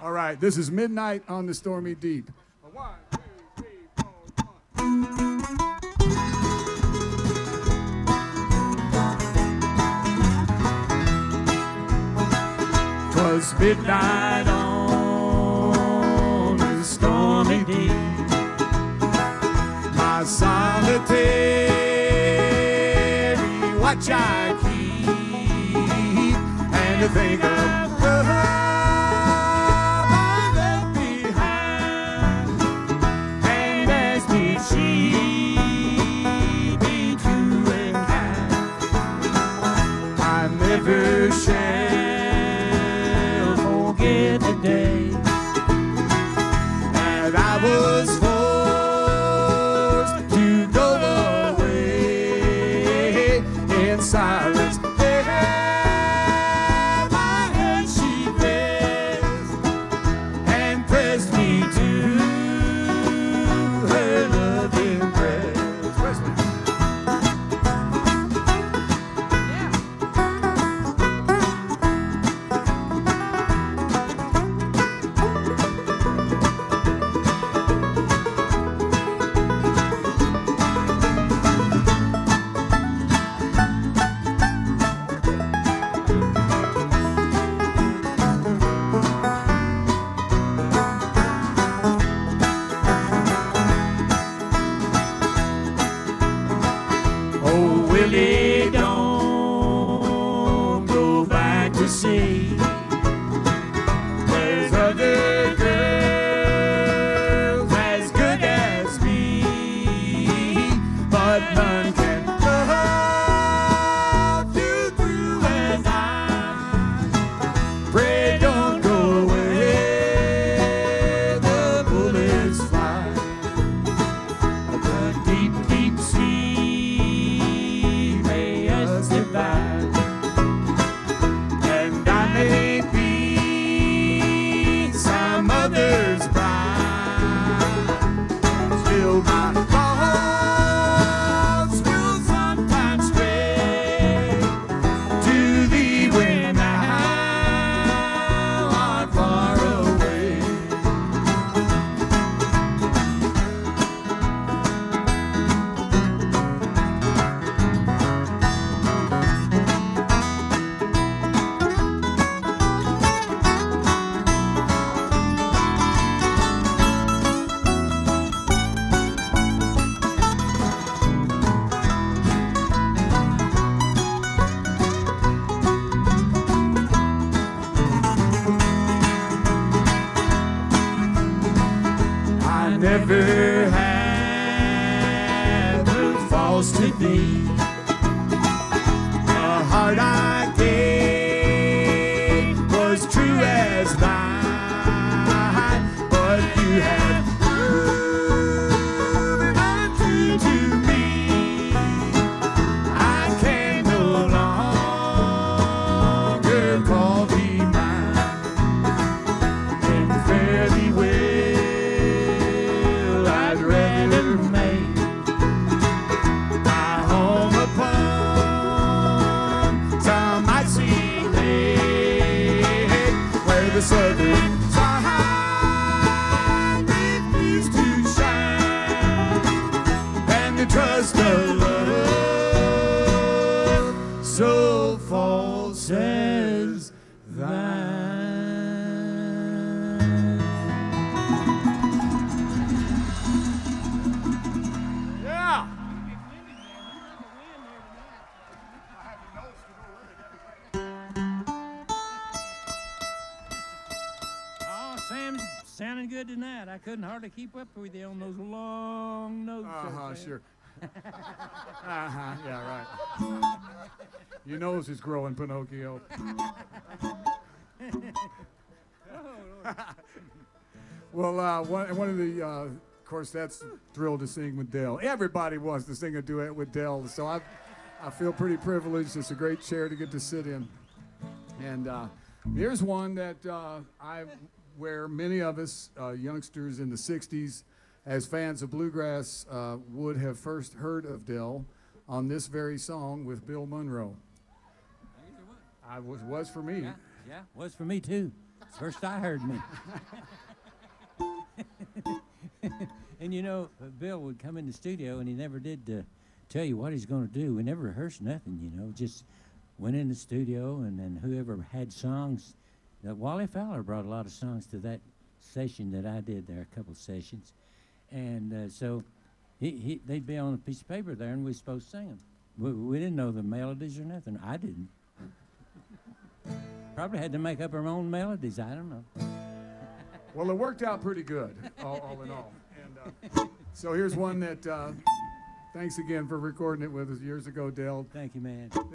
All right, this is Midnight on the Stormy Deep. 1, 2, 3, 4, 1. 'Twas midnight on the stormy deep, my solitary watch I keep, and to think of love I left behind, and as did she be true and kind. I never shall forget the day that I was forced to go away in silence. There my hand she pressed and pressed me to her loving breast. Press me. Oh, Willie, don't go back to sea. There's other girls as good as me, but none can love you through as I. Pray don't go where the bullets fly. The deep, deep sea may us divide, and I may be some other's bride. Still my thoughts will sometimes stray to thee when thou art far away. I never had the false to thee. The heart I gave was true as thine, but you have proven untrue to me. I can no longer call thee mine, and fare thee well. I'd rather make my home upon some icy lake, where the southern sun refused to shine, and the trust of love so false as thine. Yeah. Oh, Sam's sounding good tonight. I couldn't hardly keep up with you on those long notes. there, Sam. Sure. Yeah, right. Your nose is growing, Pinocchio. Well, one of the, of course, that's thrilled to sing with Dell. Everybody wants to sing a duet with Dell, so I feel pretty privileged. It's a great chair to get to sit in. And here's one that where many of us youngsters in the 60s, as fans of bluegrass, would have first heard of Dell on this very song with Bill Monroe. Was for me. Yeah, was for me too. First I heard me. And you know, Bill would come in the studio and he never did tell you what he's going to do. We never rehearsed nothing, you know, just went in the studio, and then whoever had songs. Wally Fowler brought a lot of songs to that session that I did there, a couple sessions. And so they'd be on a piece of paper there, and we were supposed to sing them. We didn't know the melodies or nothing. I didn't. Probably had to make up our own melodies. I don't know. Well, it worked out pretty good, all in all. And so here's one that, thanks again for recording it with us years ago, Dale. Thank you, man.